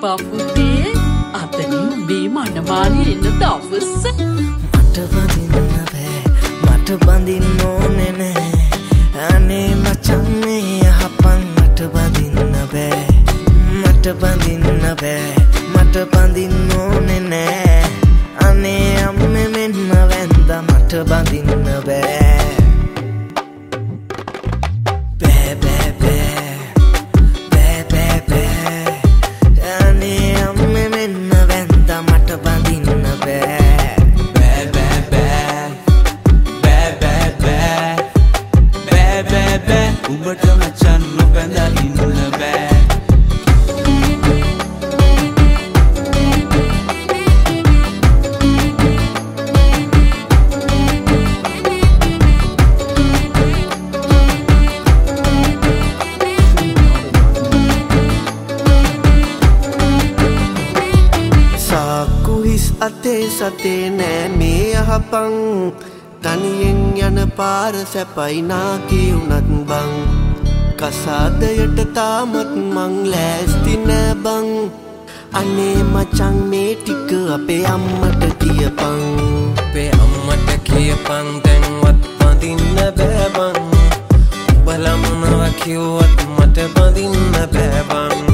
එපා පුතේ. අතනින් මේ මනමාලි එන දවස. මට බඳින්න බෑ, මට බඳින්න ඕනේ නෑ. අනේ මචං මේ යහපන් මට බඳින්න බෑ, මට බඳින්න බෑ, මට බඳින්න ඕනේ නෑ. අනේ අම්මේ මෙන්න වැන්දා මට බඳින්න බෑ. බෑ බෑ බෑ, බෑ බෑ බෑ. අනේ අම්මේ මෙන්න වැන්දා මට බඳින්න බෑ. බෑ බෑ බෑ, බෑ බෑ බෑ, බෑ බෑ බෑ. උඹට මචන් නොබැඳලා ඉන්න බෑ. අතේ සතේ නෑ මේ යහපන්, තනියෙන් යන පාර සැපයි නාකි උනත් බං. කසාදයට තාමත් මං ලෑස්ති නෑ බං. අනේ මචං මේ ටික අපේ අම්මට කියපන්. අපේ අම්මට කියපන් දැන්වත් බඳින්න බෑ බං. උඹලා මොනවා කිව්වත් මට බඳින්න බෑ බං.